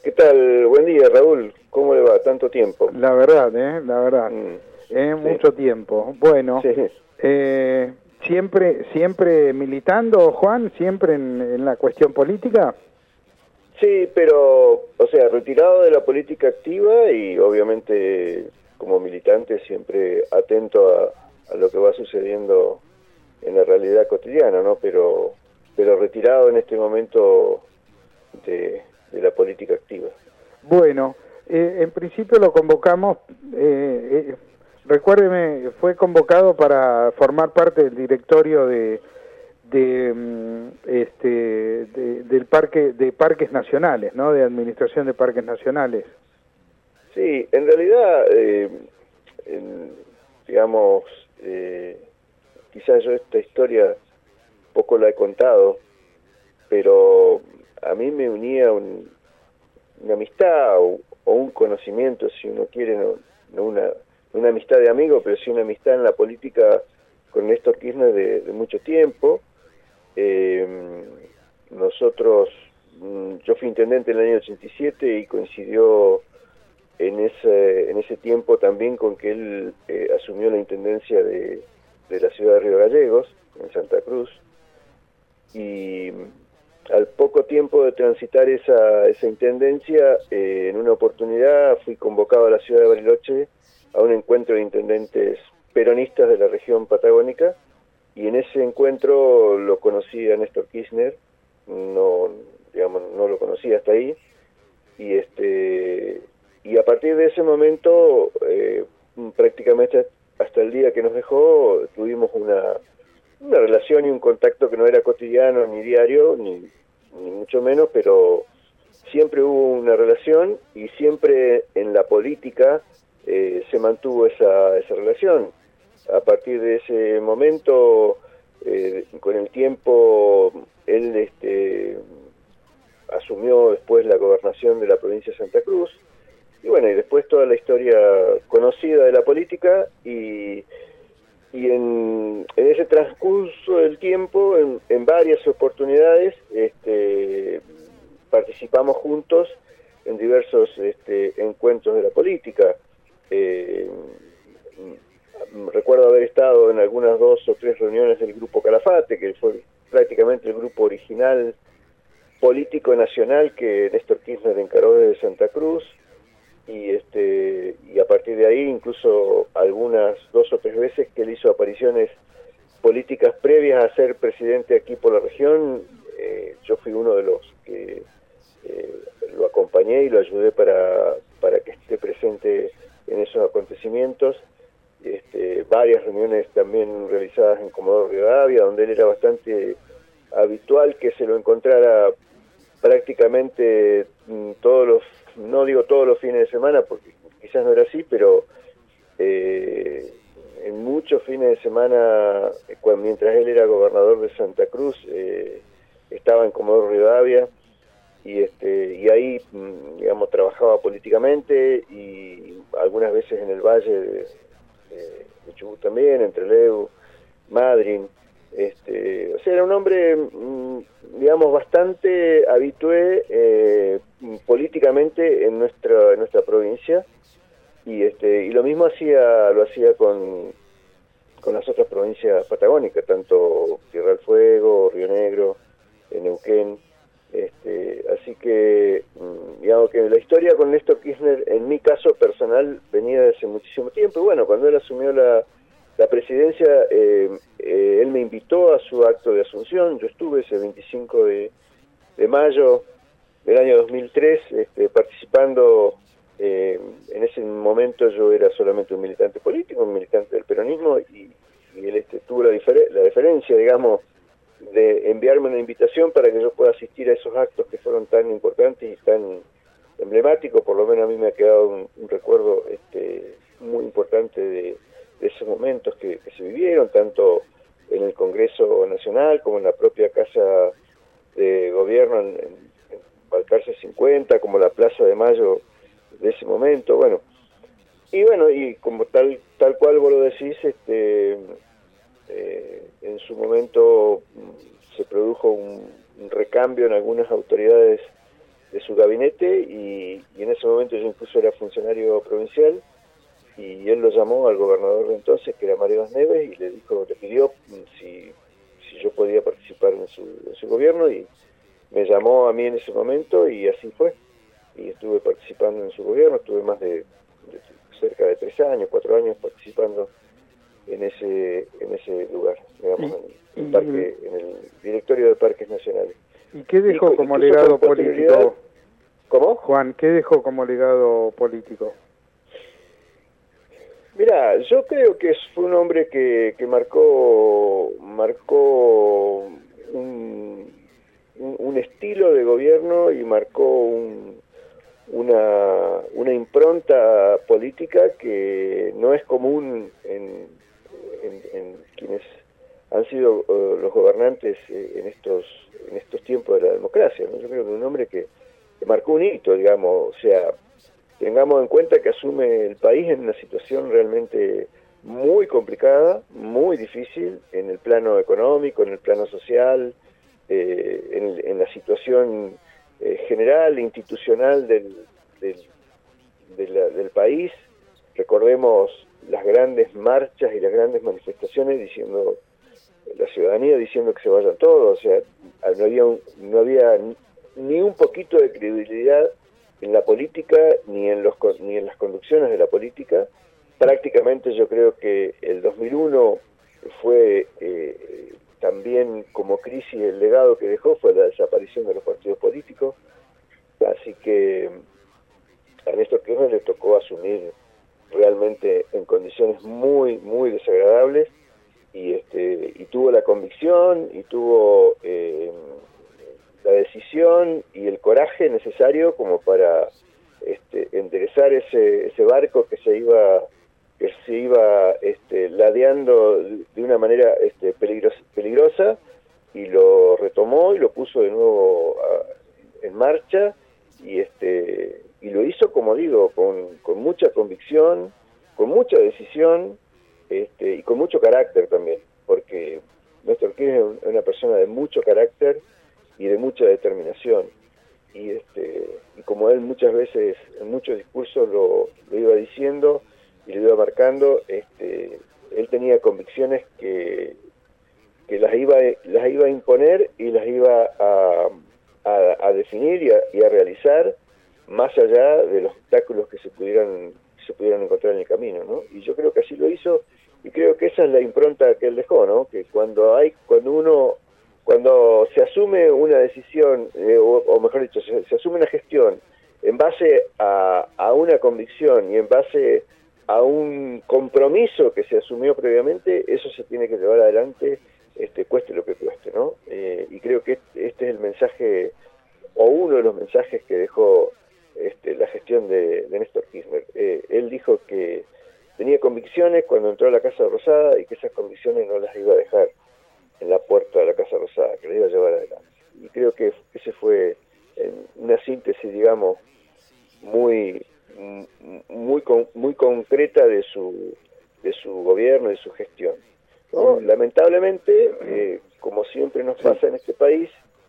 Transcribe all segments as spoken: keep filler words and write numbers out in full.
¿Qué tal? Buen día, Raúl. ¿Cómo le va? Tanto tiempo. La verdad, ¿eh? La verdad. Mm, Eh, sí. Mucho tiempo. Bueno, Sí. eh, siempre siempre militando, Juan, siempre en, en la cuestión política. Sí, pero, o sea, retirado de la política activa y obviamente como militante siempre atento a, a lo que va sucediendo en la realidad cotidiana, ¿no? Pero, pero retirado en este momento de, de la política activa. Bueno, eh, en principio lo convocamos, eh, eh, recuérdeme, fue convocado para formar parte del directorio de, de mm, este de, del parque de parques nacionales, ¿no? De administración de parques nacionales. Sí, en realidad, eh, en, digamos, eh, quizás yo esta historia poco la he contado, pero a mí me unía un, una amistad o, o un conocimiento, si uno quiere, no, no una, una amistad de amigo, pero sí una amistad en la política con Néstor Kirchner de, de mucho tiempo. Eh, nosotros, yo fui intendente en el año ochenta y siete y coincidió en ese, en ese tiempo también con que él eh, asumió la intendencia de, de la ciudad de Río Gallegos, en Santa Cruz, y al poco tiempo de transitar esa, esa intendencia, eh, en una oportunidad fui convocado a la ciudad de Bariloche a un encuentro de intendentes peronistas de la región patagónica, y en ese encuentro lo conocí a Néstor Kirchner, no, digamos, no lo conocía hasta ahí, y este y a partir de ese momento, eh, prácticamente hasta el día que nos dejó, tuvimos una, una relación y un contacto que no era cotidiano ni diario, ni, ni mucho menos, pero siempre hubo una relación y siempre en la política eh, se mantuvo esa, esa relación. A partir de ese momento, eh, con el tiempo, él este, asumió después la gobernación de la provincia de Santa Cruz, y bueno, y después toda la historia conocida de la política, y, y en, en ese transcurso del tiempo, en, en varias oportunidades, este, participamos juntos en diversos este, encuentros de la política. Eh, recuerdo haber estado en algunas dos o tres reuniones del Grupo Calafate, que fue prácticamente el grupo original político nacional que Néstor Kirchner encaró desde Santa Cruz, y este y a partir de ahí incluso algunas dos o tres veces que él hizo apariciones políticas previas a ser presidente aquí por la región, eh, yo fui uno de los que eh, lo acompañé y lo ayudé para, para que esté presente en esos acontecimientos. Este, varias reuniones también realizadas en Comodoro Rivadavia, donde él era bastante habitual que se lo encontrara prácticamente todos los, no digo todos los fines de semana, porque quizás no era así, pero eh, en muchos fines de semana, cuando, mientras él era gobernador de Santa Cruz, eh, estaba en Comodoro Rivadavia, y este y ahí, digamos, trabajaba políticamente, y algunas veces en el Valle de, de, de Chubut también, entre Trelew, Madryn. Este, o sea, era un hombre, digamos, bastante habitué eh, políticamente en nuestra en nuestra provincia, y este y lo mismo hacía lo hacía con con las otras provincias patagónicas, tanto Tierra del Fuego, Río Negro, Neuquén. Este, así que, digamos que la historia con Néstor Kirchner, en mi caso personal, venía desde hace muchísimo tiempo, y bueno, cuando él asumió la La presidencia, eh, eh, él me invitó a su acto de asunción. Yo estuve ese veinticinco de, de mayo del año dos mil tres este, participando. Eh, en ese momento yo era solamente un militante político, un militante del peronismo, y, y él este, tuvo la, difer la deferencia, digamos, de enviarme una invitación para que yo pueda asistir a esos actos que fueron tan importantes y tan emblemáticos. Por lo menos a mí me ha quedado un, un recuerdo este, muy importante de de esos momentos que, que se vivieron, tanto en el Congreso Nacional como en la propia Casa de Gobierno en, en, en Balcarce cincuenta, como la Plaza de Mayo de ese momento. Bueno, y bueno, y como tal tal cual vos lo decís, este eh, en su momento se produjo un, un recambio en algunas autoridades de su gabinete y, y en ese momento yo incluso era funcionario provincial y él lo llamó al gobernador de entonces, que era Mario Neves, y le dijo, le pidió si, si yo podía participar en su, en su gobierno, y me llamó a mí en ese momento y así fue. Y estuve participando en su gobierno, estuve más de, de cerca de tres años, cuatro años participando en ese en ese lugar, digamos, y, en el, y, parque, en el directorio de Parques Nacionales. ¿Y qué dejó y, como legado político? ¿Cómo? Juan, ¿qué dejó como legado político? Mira, yo creo que fue un hombre que, que marcó marcó un, un, un estilo de gobierno y marcó un, una, una impronta política que no es común en, en, en quienes han sido uh, los gobernantes eh, en estos en estos tiempos de la democracia, ¿no? Yo creo que un hombre que, que marcó un hito, digamos, o sea, tengamos en cuenta que asume el país en una situación realmente muy complicada, muy difícil, en el plano económico, en el plano social, eh, en, en la situación eh, general, institucional del, del, de la, del país. Recordemos las grandes marchas y las grandes manifestaciones diciendo, la ciudadanía diciendo que se vayan todos, o sea, no había, un, no había ni un poquito de credibilidad en la política ni en los ni en las conducciones de la política. Prácticamente yo creo que el dos mil uno fue eh, también como crisis, el legado que dejó fue la desaparición de los partidos políticos, así que a Néstor Kirchner le tocó asumir realmente en condiciones muy muy desagradables, y este y tuvo la convicción y tuvo eh, la decisión y el coraje necesario como para este, enderezar ese, ese barco que se iba que se iba este, ladeando de una manera este, peligrosa, peligrosa, y lo retomó y lo puso de nuevo a, en marcha, y este y lo hizo, como digo, con, con mucha convicción, con mucha decisión, este, y con mucho carácter también, porque Néstor Kirchner es una persona de mucho carácter y de mucha determinación, y este y como él muchas veces en muchos discursos lo, lo iba diciendo y lo iba marcando, este él tenía convicciones que que las iba las iba a imponer y las iba a, a, a definir y a, y a realizar más allá de los obstáculos que se pudieran se pudieran encontrar en el camino, ¿no? Y yo creo que así lo hizo, y creo que esa es la impronta que él dejó, ¿no? Que cuando hay cuando uno Cuando se asume una decisión, eh, o, o mejor dicho, se, se asume una gestión en base a, a una convicción y en base a un compromiso que se asumió previamente, eso se tiene que llevar adelante, este, cueste lo que cueste, ¿no? Eh, y creo que este, este es el mensaje, o uno de los mensajes que dejó este, la gestión de, de Néstor Kirchner. Eh, él dijo que tenía convicciones cuando entró a la Casa Rosada y que esas convicciones no las iba a dejar en la puerta de la Casa Rosada, que la iba a llevar adelante. Y creo que ese fue eh, una síntesis, digamos, muy muy con, muy concreta de su de su gobierno, de su gestión, ¿no? Lamentablemente, eh, como siempre nos pasa en este país,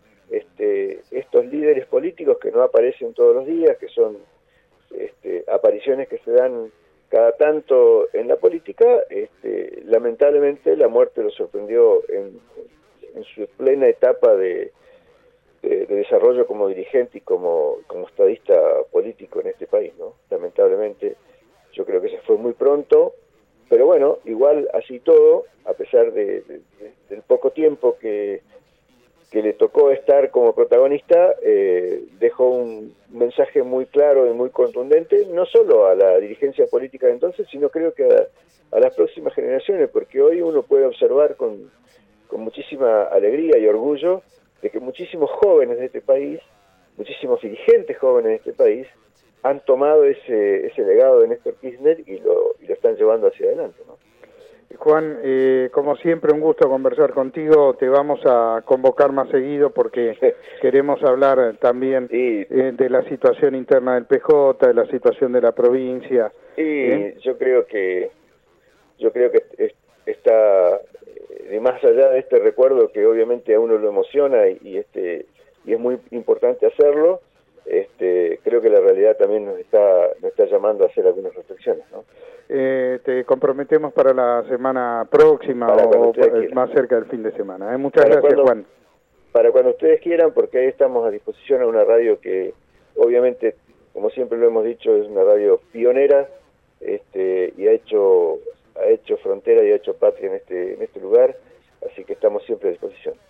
este estos líderes políticos que no aparecen todos los días, que son este, apariciones que se dan cada tanto en la política, este, lamentablemente la muerte lo sorprendió en, en su plena etapa de, de, de desarrollo como dirigente y como, como estadista político en este país, ¿no? Lamentablemente, yo creo que se fue muy pronto, pero bueno, igual así todo, a pesar de, de, de, del poco tiempo que que le tocó estar como protagonista, eh, dejó un mensaje muy claro y muy contundente, no solo a la dirigencia política de entonces, sino creo que a, a las próximas generaciones, porque hoy uno puede observar con, con muchísima alegría y orgullo de que muchísimos jóvenes de este país, muchísimos dirigentes jóvenes de este país, han tomado ese, ese legado de Néstor Kirchner y lo, y lo están llevando hacia adelante, ¿no? Juan, eh, como siempre, un gusto conversar contigo. Te vamos a convocar más seguido porque queremos hablar también sí. eh, de la situación interna del P J, de la situación de la provincia. Sí, ¿eh? yo creo que yo creo que está de más allá de este recuerdo que obviamente a uno lo emociona y, y este y es muy importante hacerlo. este, creo que la realidad también nos está, nos está llamando a hacer algunas reflexiones, ¿no? Eh, te comprometemos para la semana próxima Para o o más cerca del fin de semana. ¿eh? Muchas para gracias, cuando, Juan. Para cuando ustedes quieran, porque ahí estamos a disposición a una radio que, obviamente, como siempre lo hemos dicho, es una radio pionera, este, y ha hecho, ha hecho frontera y ha hecho patria en este, en este lugar, así que estamos siempre a disposición.